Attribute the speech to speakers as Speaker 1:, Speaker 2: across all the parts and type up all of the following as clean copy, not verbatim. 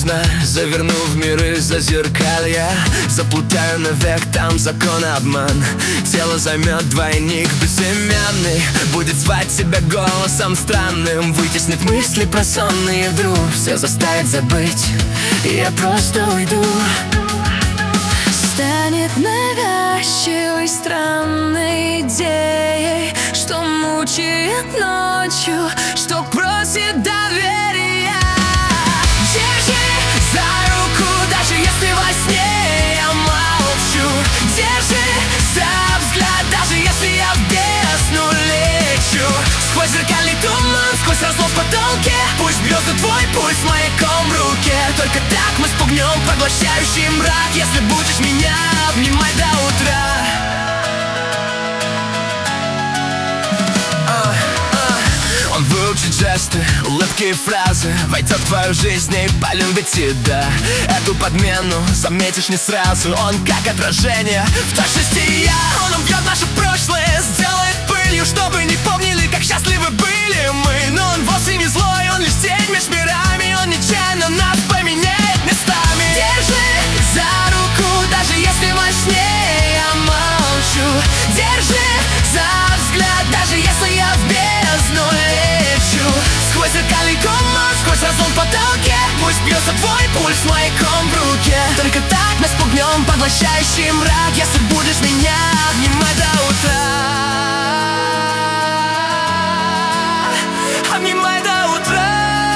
Speaker 1: поздно, заверну в миры зазеркалья. Заплутаю навек, там закон обман. Тело займет двойник безымянный, будет звать тебя голосом странным, вытеснит мысли про сонные, вдруг все заставит забыть, и я просто уйду.
Speaker 2: Станет навязчивой странной идеей, что мучает ночью, что просит доверия. Держи за руку, даже если во сне я молчу. Держи за взгляд, даже если я в бездну лечу. Сквозь зеркальный туман, сквозь разлом в потолке, пусть бьется твой пульс маяком в руке. Только так мы спугнем поглощающий мрак. Если будешь меня обнимать до утра. Он выучит жесты, улыбки и фразы, войдет в твою жизнь и полюбит тебя. Эту подмену заметишь не сразу. Он как отражение в точности я. Он убьет наше прошлое, сделает пылью, чтобы не помнили, как счастливы были мы. Но он вовсе не злой, он лишь тень меж мирами. Он нечаянно нас поменяет местами. Держи за руку, даже если во сне я молчу. Держи за взгляд, даже если я в бездну лечу. Сквозь зеркальный туман, сквозь разлом в потолке, пусть бьется твой пульс маяком в руке. Только так мы спугнем поглощающий мрак. Если будешь меня обнимать до утра. Обнимай до утра.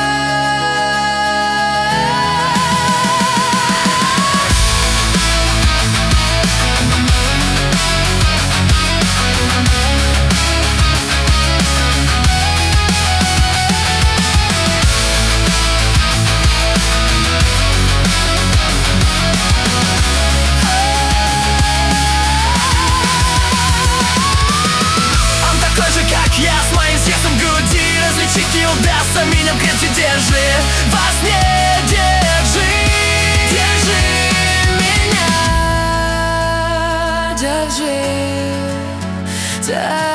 Speaker 2: Я с моим сердцем в груди, различить не удастся, меня крепче держи. Во сне держи, держи меня, держи.